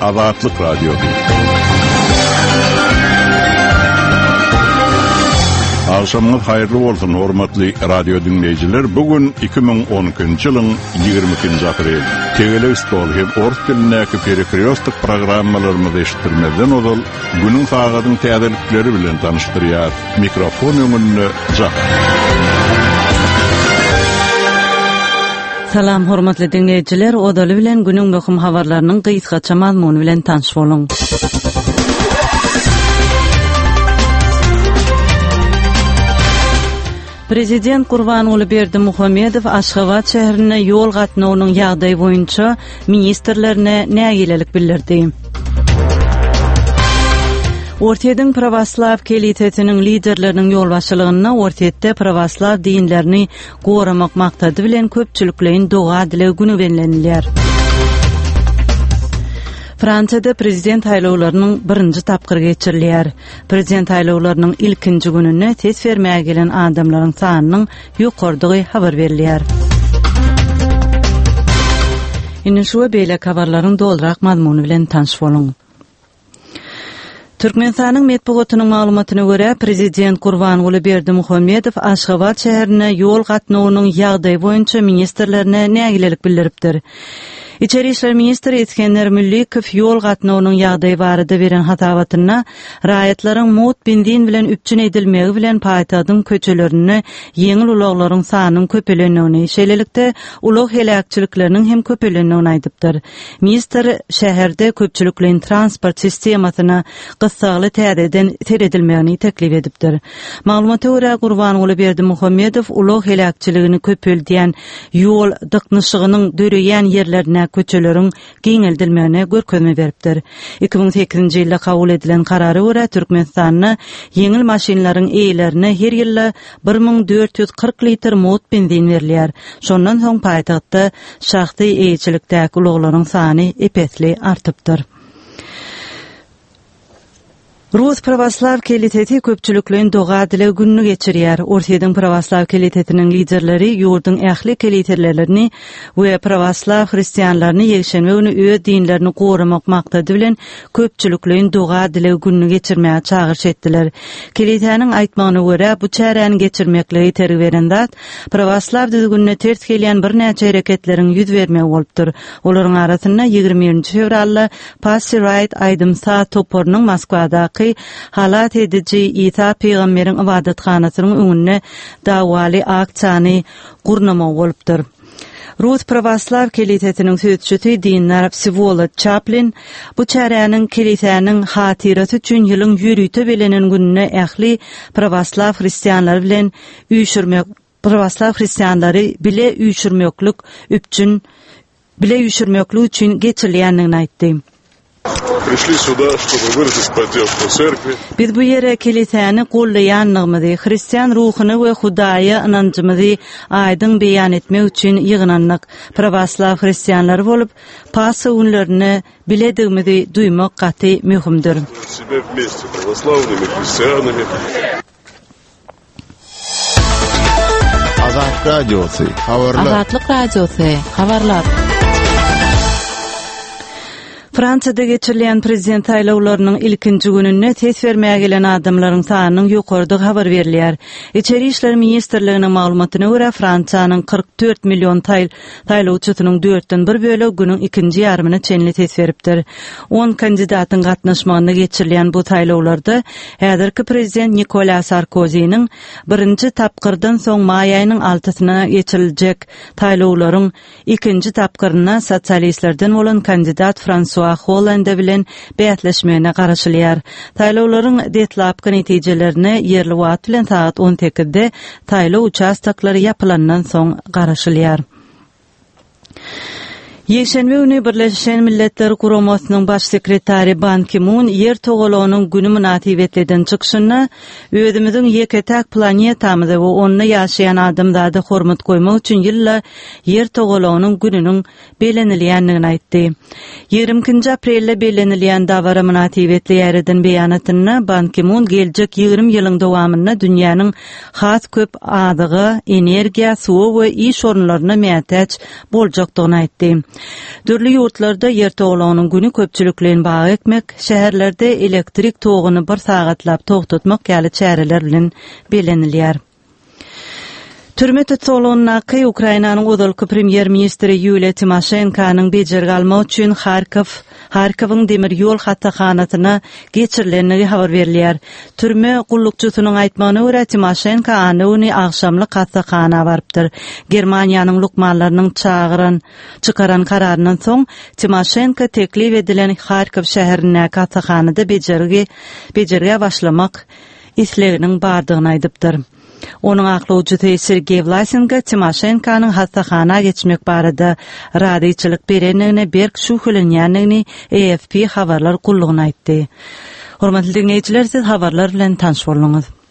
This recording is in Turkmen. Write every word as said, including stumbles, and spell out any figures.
Azatlyk Radio. Akşamınız hayırlı bolsun hormatly radio dinleyijiler. Bugün iki bin on ikinji ýylyň ýygrimi ikinji aprel. Tegele stol hem ors dilindäki perikriostik programmalarymyzy eşitdirmeden ozal günüň sagatyň täzelikleri bilen tanıştyrýar. Mikrofon öňünde jak. Salam hormatly dinleyijiler, odaly bilen günüň möhüm habarlarynyň gysgaça mazmuny bilen tanış boluň. Prezident Gurbanuly Berdimuhammedow Aşgabat şäherine ýol gatnawynyň ýagdaýy boýunça ministrlerine nägilelik bildirdi. Ortaýadyň Pravoslav kelitetiniň liderleriniň ýolbaşçylygyna ortaýatda Pravoslav dinlerini goramak maksady bilen köpçüliklerin doga dile güni bellenilýär. Fransada prezident haýlawlarynyň birinji tapkyr geçirilýär. Prezident haýlawlarynyň ilkinji gününe ses bermäge gelen adamlaryň sanynyň ýokardygy habar berilýär. Indi şu beýle habarlaryň doldurak mazmuny bilen tanış boluň. Türkmenistanyň medeniýetining maglumatyna görä, prezident Gurbanuly Berdimuhammedow Aşgabat şäherine ýol gatnawynyň ýagdaýy boýunça ministrlerine nägilelik bildiripdir. İçeri işler ministri Eskender Müllikow ýol gatnawynyň ýagdaýy barada beren hatawatyna raýatlaryň mut bindin bilen üpçün edilmegi bilen paýtadyň köçelerini ýeňil ulaglaryň sanynyň köpelenigini, şeýlelikde ulag helakçylikleriniň hem köpelenigini aýdypdyr. Ministr şäherde köpçüliklerin transport sistemasyna gysgaly täzeden teredilmegini teklip edipdir. Maglumata görä Gurbanuly Berdimuhammedow ulag helakçyligini köpeldiýän ýol dyknyşygynyň döreýän ýerlerine köçeleriň giňeldilmegine görkezme beripdir. iki bin sekizinji ýylda kabul edilen karary görä Türkmenistanyň ýeňil maşinalaryň eýlerine her ýyly bir ming dört ýüz kırk litr mot benzin berilýär. Şondan soň paýtagtda şahsy eýçilikdäki ulaglaryň sany epesli artypdyr. Rus Pravoslav keliteti köpçülüklerin doga dile gününü geçirýär. Ortaýadyň Pravoslav kelitetiniň liderleri ýurduň ähli keliterlerini we Pravoslav hristiýanlaryny ýekşenme güni öz dinlerini goramak maksady bilen köpçülüklerin doga dile gününü geçirmäge çagyş etdiler. Keliteniň aýtmagyna görä, bu çäräni geçirmekle terg beren zat Pravoslav düzgününe ters gelýän bir näçe hereketleriň ýüz bermegi bolupdyr. Olaryň arasynda ýygrimi birinji fevralda Pussy Riot aýdymsa topornyň Moskwadaky halat edici İsa peýgamberiň ibadetkanasynyň öňünde dawaly akçany gurnama bolupdyr. Rus Pravoslav kelitetiniň söýdüşçisi dinler Vsevolod Chaplin bu çäräniň keliteniň hatyrasy üçin ýylyň ýürüýte belenen gününe ähli Pravoslav hristiýanlary bilen üýşürmek Pravoslav hristiýanlary bile üýşürmeklik üçin bile üýşürmeklik üçin geçirilýändigini aýtdy. Пришли сюда, чтобы выразить поддержку церкви. Biz bu ýere kilisäni gollaýannygymyzy, hristiýan ruhyny we Hudaýa inancymyzy aýdyň beýan etmek üçin ýygnandyk. Pravoslav hristiýanlary bolup, Pasa günlerini biledigimizi duýmak gaty möhümdir. Себя вместе православными христианами. Azat Radiosu, habarlar. Azatlyk Radiosu, habarlar. Fransada geçirilen prezident haýlawlarynyň ilkinji gününe ses bermäge gelen adamlaryň sanynyň ýokardygy habar berilýär. İçeri işler ministrliginiň maglumatyna görä Fransiýanyň kırk dört million taýl taýlawçysynyň dörtden bir bölegi günüň ikinji ýarmyna çenli ses beripdir. on kandidatyň gatnaşmagyna geçirilen bu taýlawlarda häzirki prezident Nicolas Sarkozynyň birinji tapkyrdan soň maý aýynyň altysyna geçiriljek taýlawlaryň ikinji tapkyryna sosialistlerden bolan kandidat François Hollande bilen beýatleşmegine garaşylýar. Taýlawlaryň detlapky netijelerini ýerli wagt bilen saat on sekizde taýlaw uçastaklary ýapylandan soň garaşylýar. Ýekşenbe güni Birleşen Milletler Guramasynyň baş sekretari Ban Ki-moon ýer togalagynyň güni münasibetleden çykyşyna özümiziň ýeketäk planetamyzy we onda ýaşaýan adamlarda hormat goýmak üçin ýylla ýer togalagynyň gününiň belenilýändigini aýtdy. ýygrimi ikinji aprelde belenilýän dawara münasibetli ýerden beýanatyna Ban Ki-moon geljek ýygrimi ýylyň dowamyna dünýäniň has köp adygy, energiýa, suw we iş orunlaryna mätäç boljakdygyny aýtdy. Dürli yurtlarda ýertoglanyň güni köpçülüklen bagy ekmek, şäherlerde elektrik togyny bir sagatlap togtatmak ýaly çäreler bilen belenilýär. Türme tutulanyny Ukrainanyň odalky premier ministri Yulia Timoshenkanyň bejerge almak üçin Kharkiv, Kharkiwyň demir ýol hattahanatyna geçirilenligi habar berilýär. Türme gullukçusynyň aýtmagyna görä Timoshenka anyny agşamlyk hattahana barypdyr. Germaniýanyň lukmanlarynyň çağıran, çykaran kararyndan soň Timoshenka teklip edilen Kharkiv şäherine hattahanada bejerge, bejerge başlamak isleginiň bardygyny aýdypdyr. Onun aklawjysy Sergey Vlasenko Timoshenkanyň hastahana geçmek barada radyçylyk berenligine berk şuhlenýänligini E F P habarlar gullugyna aýtdy. Hormatly dinleýijiler, siz habarlar bilen tanış bolunuz.